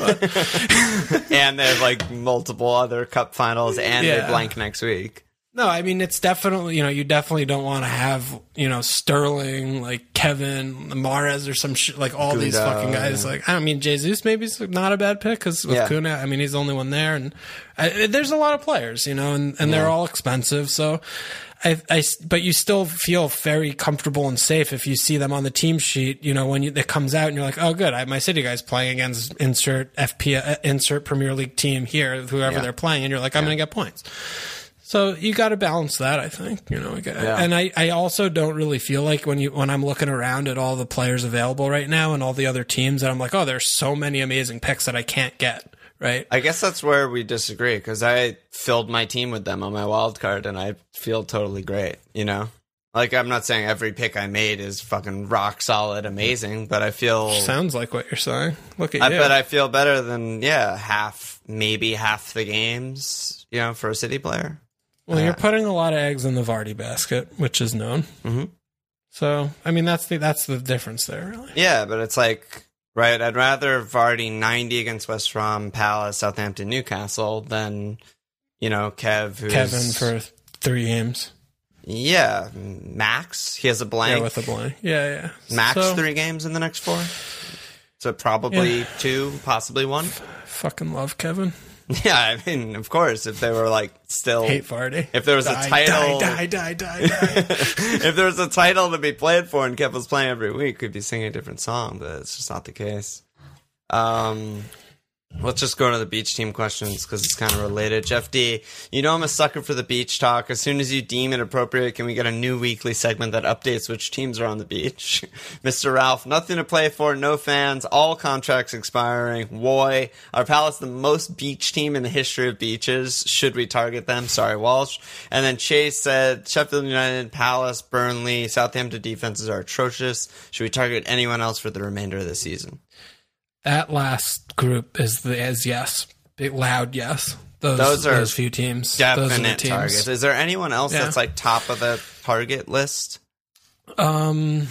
But And they have like multiple other cup finals, and Yeah. they blank next week. no, I mean, it's definitely, you know, you definitely don't want to have, you know, Sterling, like Kevin, Mahrez or some shit, like all these Guda, fucking guys. Like, I don't mean, Jesus maybe is not a bad pick because with Yeah. Kuna, I mean, he's the only one there. And I, there's a lot of players, you know, and, and they're all expensive. So I, I, but you still feel very comfortable and safe if you see them on the team sheet, you know, when you, it comes out and you're like, oh, good, I have my City guys playing against insert F P, uh, insert Premier League team here, whoever Yeah. they're playing. And you're like, I'm going to get points. So you got to balance that, I think, you know. Yeah. And I, I also don't really feel like when you when I'm looking around at all the players available right now and all the other teams that I'm like, oh, there's so many amazing picks that I can't get, right? I guess that's where we disagree, because I filled my team with them on my wild card, and I feel totally great, you know? Like, I'm not saying every pick I made is fucking rock solid amazing, but I feel... Sounds like what you're saying. Look at I you. bet I feel better than, yeah, half, maybe half the games, you know, for a City player. well, uh, you're putting a lot of eggs in the Vardy basket, which is known. Mhm. So, I mean, that's the that's the difference there, really. Yeah, but it's like, right, I'd rather Vardy ninety against West Brom, Palace, Southampton, Newcastle than, you know, Kev, who's... Kevin for three games. Yeah, Max. He has a blank. Yeah, with a blank. Yeah, yeah. Max So, three games in the next four. So probably Yeah. two, possibly one. Fucking love Kevin. Yeah, I mean, of course, if they were like still... Hate Vardy. If there was a Die, title... Die, die, die, die, die. If there was a title to be played for and Kev was playing every week, we'd be singing a different song, but it's just not the case. Um, let's just go to the beach team questions because it's kind of related. Jeff D, you know I'm a sucker for the beach talk. As soon as you deem it appropriate, can we get a new weekly segment that updates which teams are on the beach? Mister Ralph, nothing to play for, no fans, all contracts expiring. Woy, are Palace the most beach team in the history of beaches? Should we target them? Sorry, Walsh. And then Chase said, Sheffield United, Palace, Burnley, Southampton defenses are atrocious. Should we target anyone else for the remainder of the season? That last group is the is yes, big loud yes. Those, Those are those few teams, those are the Definite teams. targets. Is there anyone else Yeah. that's like top of the target list? Um,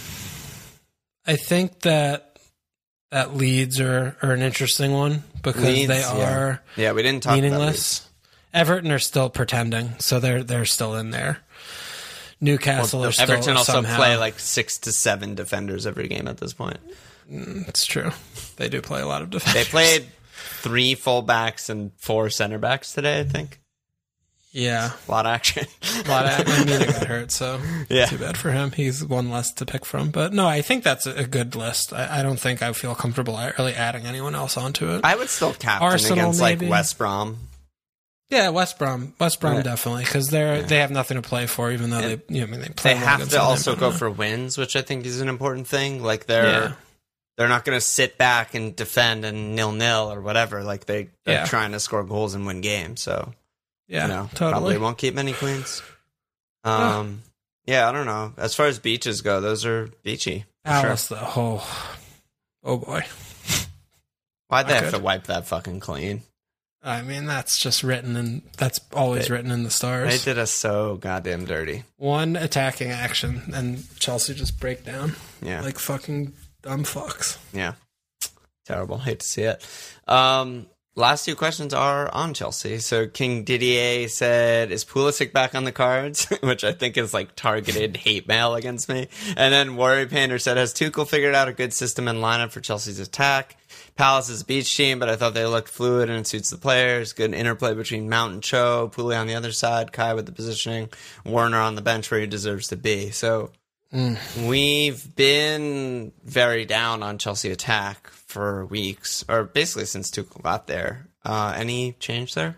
I think that that Leeds are, are an interesting one because Leeds, they yeah. are Yeah, we didn't talk about meaningless. Everton are still pretending, so they're they're still in there. Newcastle Well, are still Everton also somehow, play like six to seven defenders every game at this point. It's true. They do play a lot of defenders. They played three fullbacks and four center backs today, I think. Yeah. A lot of action. A lot of action. Mina got hurt, so Yeah. too bad for him. He's one less to pick from. But no, I think that's a good list. I, I don't think I feel comfortable really adding anyone else onto it. I would still captain Arsenal, against maybe. like West Brom. Yeah, West Brom. West Brom Yeah. definitely, because they're Yeah. they have nothing to play for, even though Yeah. they you know, I mean they play They well have against to also Southampton. go for wins, which I think is an important thing. Like they're Yeah. they're not going to sit back and defend and nil nil or whatever. Like they they're Yeah. trying to score goals and win games. So yeah, you know, totally. probably won't keep many queens. Um, yeah, I don't know. As far as beaches go, those are beachy. for sure. Alice, though, oh, oh boy. Why'd they Not have good. to wipe that fucking clean? I mean, that's just written in. That's always They- written in the They stars. did us so goddamn dirty. One attacking action, and Chelsea just break down Yeah, like fucking dumb fucks. yeah, terrible. Hate to see it. Um, last two questions are on Chelsea. So King Didier said, "Is Pulisic back on the cards?" Which I think is like targeted hate mail against me. And then Worry Painter said, "Has Tuchel figured out a good system and lineup for Chelsea's attack? Palace is a beach team, but I thought they looked fluid and it suits the players. Good interplay between Mount and Cho, Pooley on the other side, Kai with the positioning, Werner on the bench where he deserves to be." So Mm. we've been very down on Chelsea attack for weeks, or basically since Tuchel got there. Uh, any change there?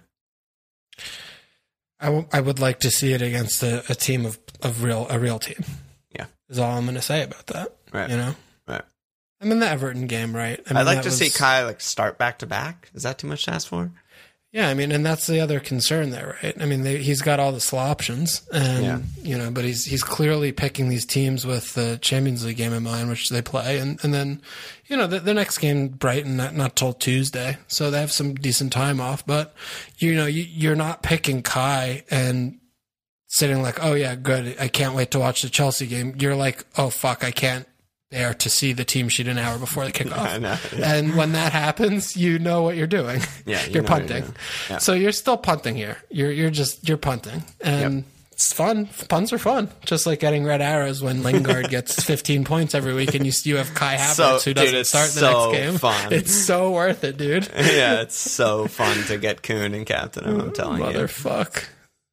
I, w- I would like to see it against a, a team of, of real a real team. Yeah. Is all I'm going to say about that. Right. You know. Right. I mean the Everton game, right? I mean, I'd like that to see was- Kai like start back to back. Is that too much to ask for? Yeah, I mean, and that's the other concern there, right? I mean, they, he's got all the slow options, and Yeah. you know, but he's he's clearly picking these teams with the Champions League game in mind, which they play, and and then, you know, the, the next game Brighton not not till Tuesday, so they have some decent time off. But you know, you, you're not picking Kai and sitting like, oh yeah, good, I can't wait to watch the Chelsea game. You're like, oh fuck, I can't there to see the team sheet an hour before the kickoff. I know, yeah. And when that happens, you know what you're doing. Yeah, you you're know what you're punting. doing. Yeah. So you're still punting here. You're you're just you're punting, and Yep. it's fun. Punts are fun. Just like getting red arrows when Lingard gets fifteen points every week, and you you have Kai Havertz So- who dude, doesn't it's start the so next game. fun. It's so worth it, dude. Yeah, it's so fun to get Kuhn and captain him, I'm telling you. Motherfuck.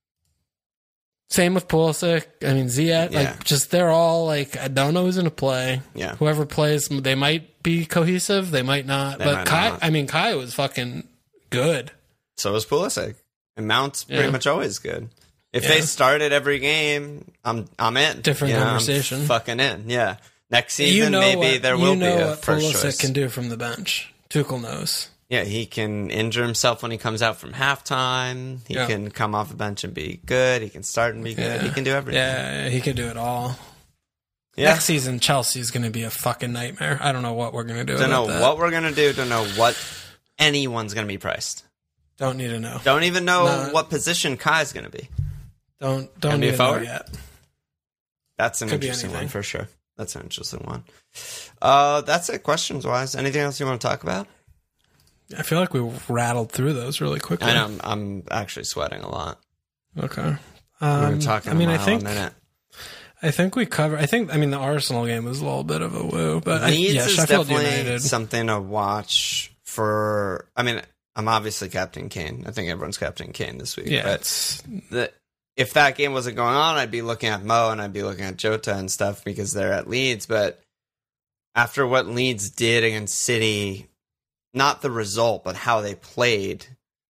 Same with Pulisic. I mean, Ziyech. Yeah. Like, just they're all like, I don't know who's going to play. Yeah. Whoever plays, they might be cohesive. They might not. They but might Kai, not. I mean, Kai was fucking good. So is Pulisic. And Mount's Yeah. pretty much always good. If Yeah. they started every game, I'm I'm in. Different You know, I'm conversation. fucking in. Yeah. Next season, you know maybe what, there you will know be a what first Pulisic choice. can do from the bench. Tuchel knows. Yeah, he can injure himself when he comes out from halftime. He Yeah. can come off the bench and be good. He can start and be good. Yeah. He can do everything. Yeah, he can do it all. Yeah. Next season, Chelsea's going to be a fucking nightmare. I don't know what we're going to do Don't know about that. what we're gonna do. Don't know what anyone's gonna be priced. Don't need to know. Don't even know No. what position Kai's gonna be. Don't don't Can be need a to know forward? yet. That's an Could be interesting one anything. for sure. That's an interesting one. Uh, that's it. Questions wise, anything else you want to talk about? I feel like we rattled through those really quickly. I know I'm, I'm actually sweating a lot. Okay. We were Um, talking. I mean, a I mile think a minute. I think we cover. I think. I mean, the Arsenal game was a little bit of a woo, but I, Leeds yeah, is Sheffield definitely United. something to watch for. I mean, I'm obviously Captain Kane. I think everyone's Captain Kane this week. Yeah, but it's, the, if that game wasn't going on, I'd be looking at Mo and I'd be looking at Jota and stuff because they're at Leeds. But after what Leeds did against City, not the result, but how they played,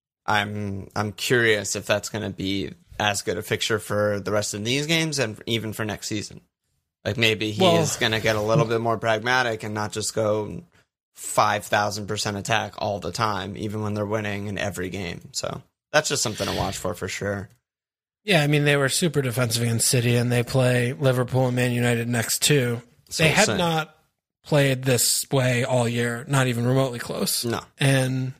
I'm I'm curious if that's going to be as good a fixture for the rest of these games and even for next season. Like maybe he Well- is going to get a little bit more pragmatic and not just go five thousand percent attack all the time, even when they're winning in every game. So that's just something to watch for for sure. yeah. I mean, they were super defensive against City, and they play Liverpool and Man United next too. So They we'll had see. not played this way all year, not even remotely close. No. And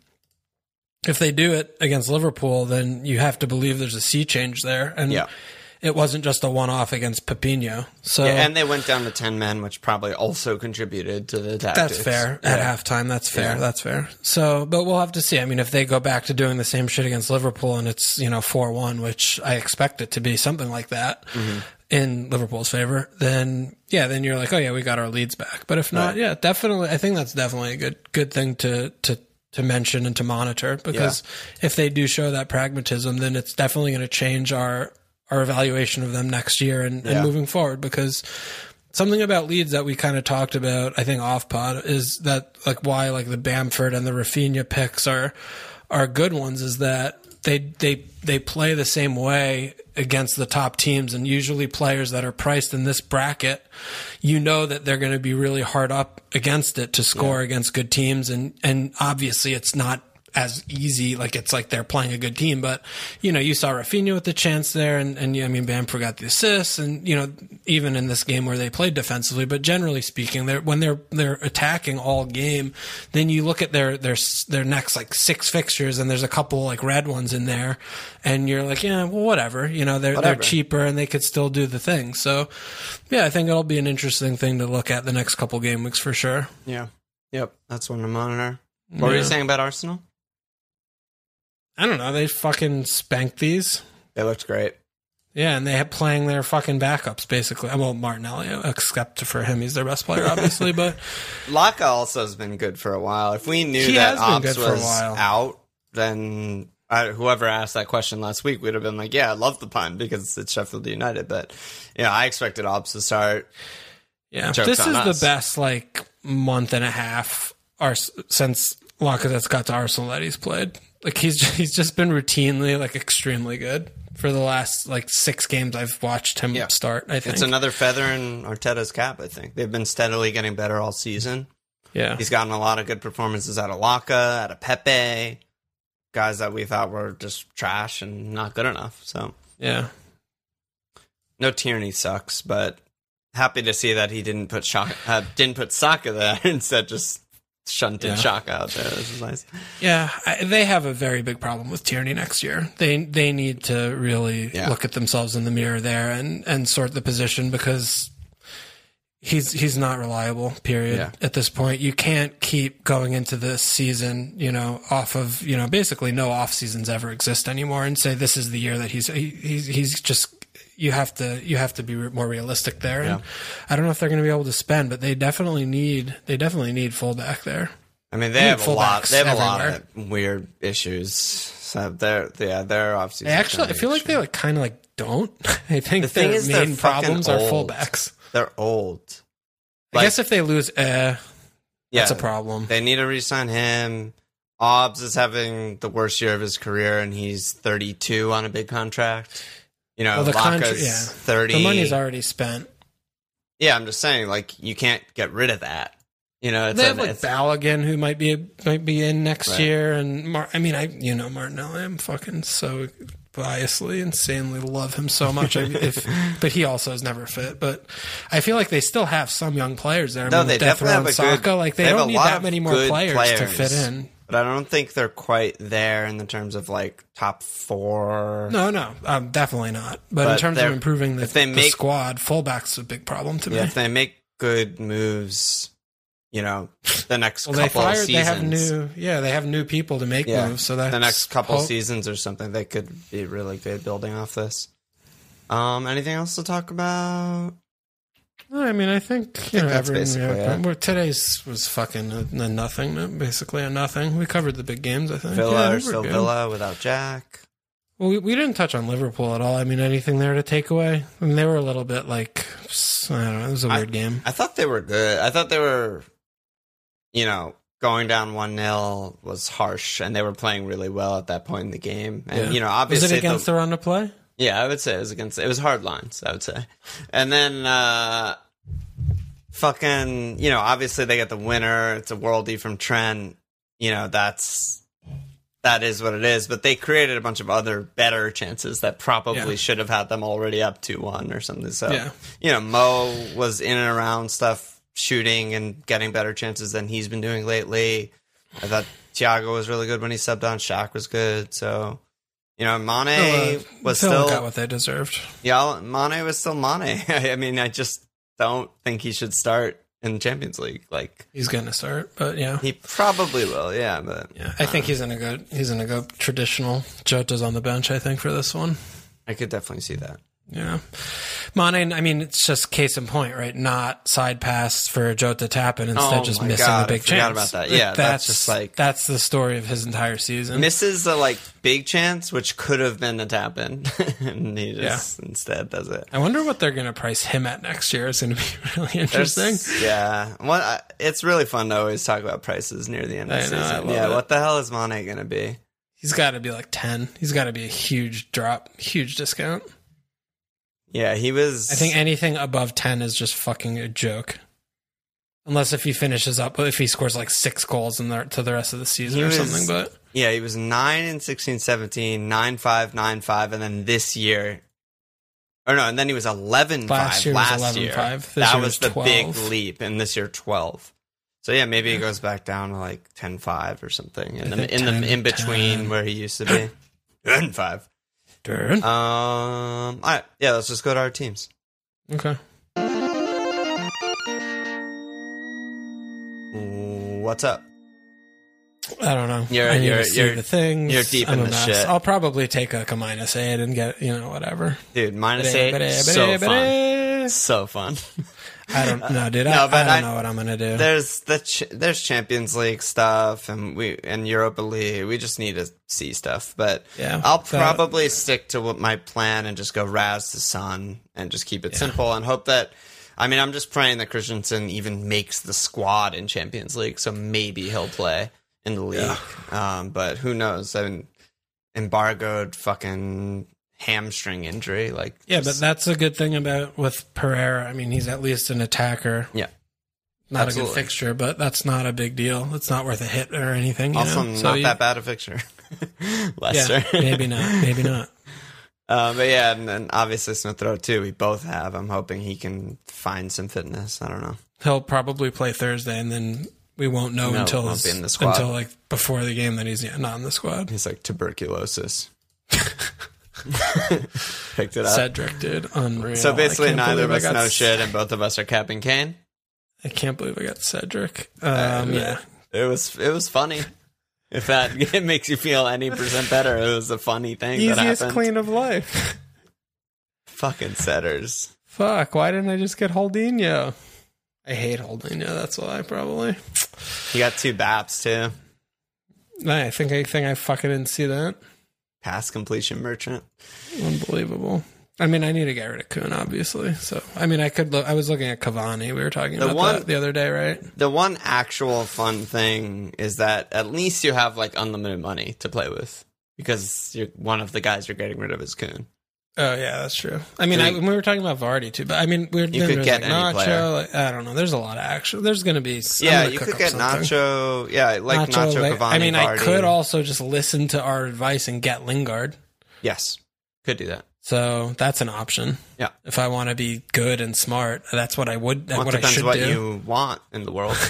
if they do it against Liverpool, then you have to believe there's a sea change there. And Yeah. it wasn't just a one-off against Pepino. So Yeah, and they went down to ten men, which probably also contributed to the tactics. that's fair Yeah. at halftime. That's fair. Yeah. That's fair. So, but we'll have to see. I mean, if they go back to doing the same shit against Liverpool and it's, you know, four one, which I expect it to be something like that, Mm-hmm. in Liverpool's favor, then yeah, then you're like, oh yeah, we got our leads back. But if not, Right. yeah, definitely, I think that's definitely a good good thing to to to mention and to monitor, because yeah. if they do show that pragmatism, then it's definitely going to change our our evaluation of them next year and, yeah. and moving forward. Because something about Leeds that we kind of talked about, I think off pod, is that like why like the Bamford and the Rafinha picks are are good ones, is that they they they play the same way against the top teams, and usually players that are priced in this bracket, you know that they're going to be really hard up against it to score yeah. against good teams, and and obviously it's not as easy, like it's like they're playing a good team, but you know, you saw Rafinha with the chance there, and, and I mean, Bamford got the assists, and you know, even in this game where they played defensively, but generally speaking, they're, when they're, they're attacking all game, then you look at their, their, their next like six fixtures, and there's a couple like red ones in there, and you're like, yeah, well, whatever, you know, they're, whatever. They're cheaper and they could still do the thing. So yeah, I think it'll be an interesting thing to look at the next couple game weeks for sure. Yeah. Yep. That's one to monitor. What yeah. were you saying about Arsenal? I don't know. They fucking spanked these. They looked great. Yeah, and they had playing their fucking backups, basically. Well, Martinelli, except for him, he's their best player, obviously. But Laka also has been good for a while. If we knew that Ops was out, then I, whoever asked that question last week would have been like, yeah, I love the pun because it's Sheffield United. But, you know, I expected Ops to start. Yeah, this is us. the best, like, month and a half or, since Lacazette's got to Arsenal that he's played. Like, he's he's just been routinely, like, extremely good for the last, like, six games I've watched him yeah. start, I think. It's another feather in Arteta's cap, I think. They've been steadily getting better all season. Yeah. He's gotten a lot of good performances out of Laka, out of Pepe, guys that we thought were just trash and not good enough, so. Yeah. No, Tierney sucks, but happy to see that he didn't put Shaka, uh, didn't put Saka there, instead just shunted yeah. Shaka out there. This is nice. Yeah, I, they have a very big problem with Tierney next year. They they need to really yeah. look at themselves in the mirror there and, and sort the position, because he's he's not reliable, period, yeah. at this point. You can't keep going into this season, you know, off of, you know, basically no off seasons ever exist anymore, and say this is the year that he's he, he's he's just you have to you have to be more realistic there. And yeah. I don't know if they're going to be able to spend, but they definitely need they definitely need fullback there. I mean, they, they have a lot. They have everywhere. a lot of weird issues. So they're yeah, they're obviously. They actually, I feel like they like kind of like don't. I think the thing their is main problems are fullbacks. They're old. Like, I guess if they lose, eh, yeah, that's a problem. They need to re-sign him. Obbs is having the worst year of his career, and he's thirty-two on a big contract. You know, well, the Laka's yeah. thirty. The money's already spent. Yeah, I'm just saying, like, you can't get rid of that. You know, it's they have a, like it's, Balogun, who might be might be in next right. year, and Mar- I mean, I you know Martinelli, I'm fucking so biasly, insanely love him so much. I, if, but he also is never fit. But I feel like they still have some young players there. I no, mean, they definitely have a Saka, good. Like they, they don't need that of many more players, players to fit in. But I don't think they're quite there in the terms of like top four. No, no, um, definitely not. But, but in terms of improving the, they the make, squad, fullback's a big problem to yeah, me. If they make good moves, you know, the next well, couple they fired, of seasons. They have new, yeah, they have new people to make yeah, moves. So that the next couple hope. seasons or something, they could be really good building off this. Um, anything else to talk about? I mean, I think, you I think know, that's everyone, basically yeah, it. Well, today's was fucking a, a nothing, basically a nothing. We covered the big games, I think. Villa yeah, or still good. Villa without Jack. Well, we, we didn't touch on Liverpool at all. I mean, anything there to take away? I mean, they were a little bit like, I don't know, it was a weird I, game. I thought they were good. I thought they were, you know, going down one nil was harsh, and they were playing really well at that point in the game. And, yeah. you know, obviously. Was it against the, the run to play? Yeah, I would say it was against, it was hard lines, I would say. And then, uh, fucking, you know, obviously they get the winner. It's a worldie from Trent. You know, that's, that is what it is. But they created a bunch of other better chances that probably yeah. should have had them already up two one or something. So, yeah. you know, Mo was in and around stuff, shooting and getting better chances than he's been doing lately. I thought Thiago was really good when he subbed on. Shaq was good. So, you know, Mane Villa, was Villa still got what they deserved. Yeah, Mane was still Mane. I mean, I just don't think he should start in the Champions League. Like he's going to start, but yeah, he probably will. Yeah, but yeah, I think he's in a good. He's in a good traditional. Jota's on the bench, I think, for this one. I could definitely see that. Yeah, Mane, I mean, it's just case in point, right? Not side pass for Jota tap and instead Oh just my missing God, the I big forgot chance. about that. Yeah, that's, that's just like- that's the story of his entire season. Misses the like big chance, which could have been a tap in, and he just Yeah. instead does it. I wonder what they're going to price him at next year. It's going to be really interesting. There's- yeah, what I- it's really fun to always talk about prices near the end of I the know, I season. love Yeah, it. what the hell is Mane gonna be? He's got to be like ten. He's got to be a huge drop, huge discount. Yeah, he was. I think anything above ten is just fucking a joke. Unless if he finishes up, if he scores like six goals in the, to the rest of the season He or was- something. But Yeah, he was nine in sixteen, seventeen, nine five, nine five, and then this year, or no, and then he was eleven five Last year was last eleven year. five. This That year was was the big twelve. leap, and this year twelve. So yeah, maybe he goes back down to like ten five or something in I the think in ten, the in between ten. where he used to be. ten five. Darn. Um. All right. Yeah. Let's just go to our teams. Okay. What's up? I don't know. You're- I need you're- to see you're- the things. you're deep I'm in a the mess. shit. I'll probably take like a minus eight and get, you know, whatever. Dude, minus Bada, eight. bada, So bada, fun. bada. So fun. I don't know, dude. No, I, but I I- don't know what I'm gonna do. There's the ch- there's Champions League stuff and we and Europa League. We just need to see stuff. But Yeah, I'll that- probably stick to what my plan and just go Raz to Son and just keep it simple and hope that. I mean, I'm just praying that Christensen even makes the squad in Champions League, so maybe he'll play in the league. Um, but who knows? I mean, embargoed fucking hamstring injury, like Yeah, but just- that's a good thing about with Pereira. I mean, he's at least an attacker. yeah. Not a Absolutely. good fixture, but that's not a big deal. It's not worth a hit or anything. You Also, know? not So you- that bad a fixture. Leicester. Yeah, maybe not. Maybe not. Uh, but yeah, and then obviously Smith Rowe too. We both have. I'm hoping he can find some fitness. I don't know. He'll probably play Thursday, and then we won't know No, until won't his- be in the squad. until like before the game that he's not in the squad. He's like tuberculosis. Picked it up. Cedric did unreal. so basically, I can't neither of believe us I got know C- shit, and both of us are capping Kane. I can't believe I got Cedric. Um, yeah, It was it was funny. If that it makes you feel any percent better, it was a funny thing that easiest happened. clean of life. Fucking setters. Fuck! Why didn't I just get Holdinho? I hate Holdinho. That's why probably. He got two baps too. I think I think I fucking didn't see that. Pass completion merchant. Unbelievable. I mean, I need to get rid of Kuhn, obviously. So, I mean, I could look. I was looking at Cavani. We were talking The about one- that the other day, right? The one actual fun thing is that at least you have like unlimited money to play with because you're one of the guys you're getting rid of is Kuhn. Oh yeah, that's true. I mean, So I, you- we were talking about Vardy too, but I mean, we're, You then could there's get like any Nacho. player. Like, I don't know. There's a lot of action. There's going to be. I'm Yeah, gonna you cook could up get something. Nacho. Yeah, like Nacho, like- Cavani, I mean, I Vardy. could also just listen to our advice and get Lingard. Yes, could do that. So that's an option. Yeah. If I want to be good and smart, that's what I would. That's Well, it what I depends should what do. you want in the world.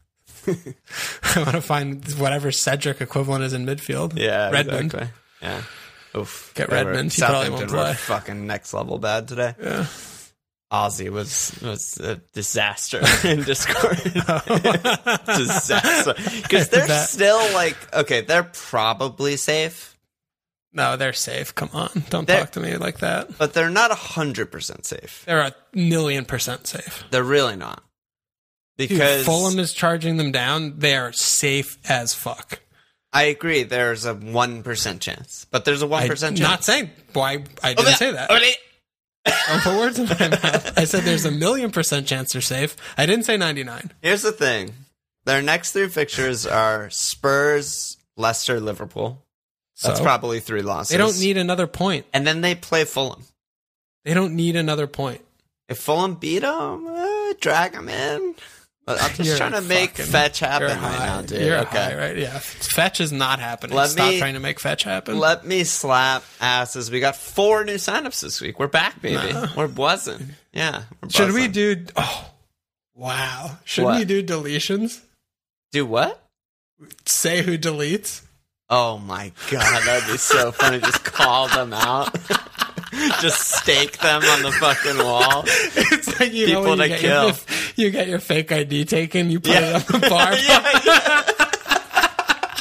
I want to find whatever Cedric equivalent is in midfield. Yeah, Redmond. exactly. Yeah. Oof. Get They were- Redmond. He probably Southampton won't were play. fucking next level bad today. Yeah. Ozzy was was a disaster in Discord. Disaster. Because they're That- still like, okay, they're probably safe, No, they're safe. Come on, don't They're- talk to me like that. but they're not one hundred percent safe. They're a million percent safe. They're really not. Dude, Because Fulham is charging them down. They are safe as fuck. I agree, there's a one percent chance. But there's a one percent I'm chance. not saying why I didn't say that. Don't put words in my mouth. I said there's a million percent chance they're safe. I didn't say ninety-nine. Here's the thing. Their next three fixtures are Spurs, Leicester, Liverpool. That's So? probably three losses. They don't need another point. And then they play Fulham. They don't need another point. If Fulham beat them, uh, drag them in. But I'm just You're trying to make fucking- fetch You're happen right high. now, dude. You're okay. high, right? Yeah. Fetch is not happening. Let Stop me- trying to make fetch happen. Let me slap asses. We got four new signups this week. We're back, baby. Nah. We're buzzing. Yeah. We're Should we buzzing. do? Oh, wow. Should What? we do deletions? do what? Say who deletes. Oh my god, that'd be so funny. Just call them out. Just stake them on the fucking wall. It's like you People know when to you get kill. Your, you get your fake I D taken. You put Yeah. it on the bar. Yeah, yeah.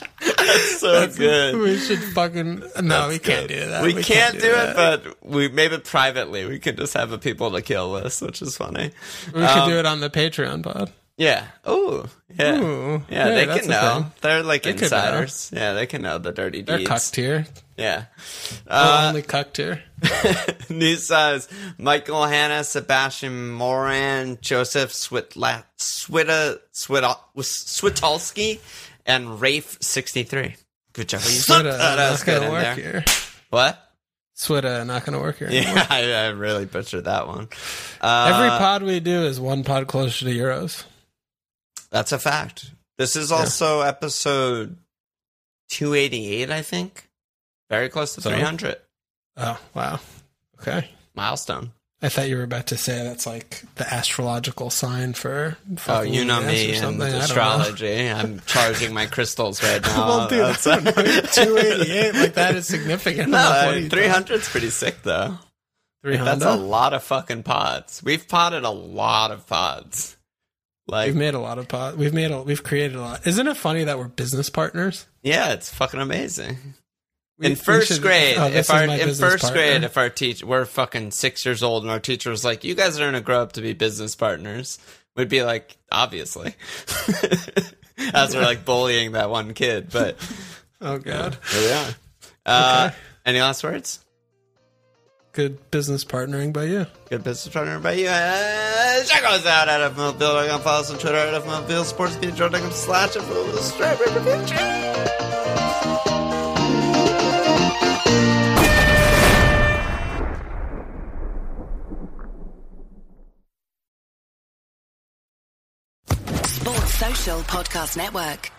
That's so good. We should fucking no, That's we can't good. do that. We, we can't, can't do, do it, that. but we maybe privately we could just have a people to kill list, which is funny. We um, should do it on the Patreon pod. Yeah. Oh, yeah. Ooh, yeah. hey, They that's can a know. thing. They're like They could insiders. Yeah, they can know the dirty They're deeds. cucked here. Yeah. We're Uh, only cucked here. News says Michael Hanna, Sebastian Moran, Joseph Switla, Swita, Swita, Switolski, and Rafe sixty-three. Good job. Swita, Oh, that was not good gonna in work there. here. What? Swita, not gonna work here. Anymore. Yeah, I, I really butchered that one. Uh, Every pod we do is one pod closer to Euros. That's a fact. This is also yeah. episode two eighty-eight, I think. Very close to so, three hundred. Oh, wow. Okay. Milestone. I thought you were about to say that's like the astrological sign for oh, you know me and astrology. I'm charging my crystals right now. Well, dude, that's two eighty-eight. Like, that is significant. No, three hundred's pretty sick, though. three hundred? That's a lot of fucking pods. We've podded a lot of pods. Like, we've made a lot of pods. We've made a, we've created a lot. Isn't it funny that we're business partners? Yeah, it's fucking amazing. We, in first should, grade, oh, if our in first partner. grade, if our teacher, we're fucking six years old, and our teacher was like, "You guys are gonna grow up to be business partners," we'd be like, "Obviously," as we're like bullying that one kid. But oh god, uh, here we are. Uh, okay. Any last words? Good business partnering by you. Good business partnering by you. Uh, check us out at F M L Bill dot com. Follow us on Twitter at F M L Bill. Sports Beat dot com slash F M L Bill. Sports Social Podcast Network.